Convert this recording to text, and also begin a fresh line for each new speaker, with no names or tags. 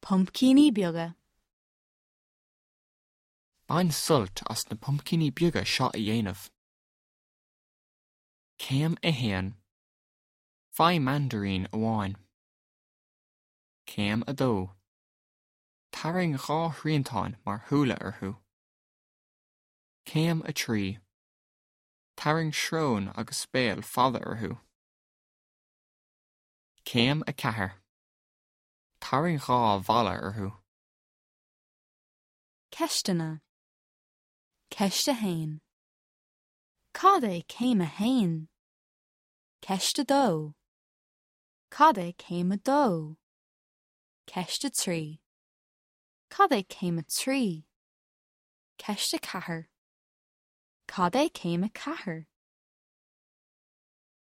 Pumpkinní beaga.
Bain sult as na pumpkinní beaga seo a dhéanamh. Céim a héan. Fáith mandarín amháin. Céim a dó. Tarraing dhá thriantáin mar thúla orthu. Céim a trí. Tarraing shrón agus spéal fada orthu. Céim a ceathair. Tarraing dhá bhalla orthu.
Ceistena. Ceiste hain. Cad é céim a hain. Ceiste dó. Cad é céim a dó. Ceiste trí. Cad é céim a trí. Ceiste ceathair. Cad é céim a ceathair.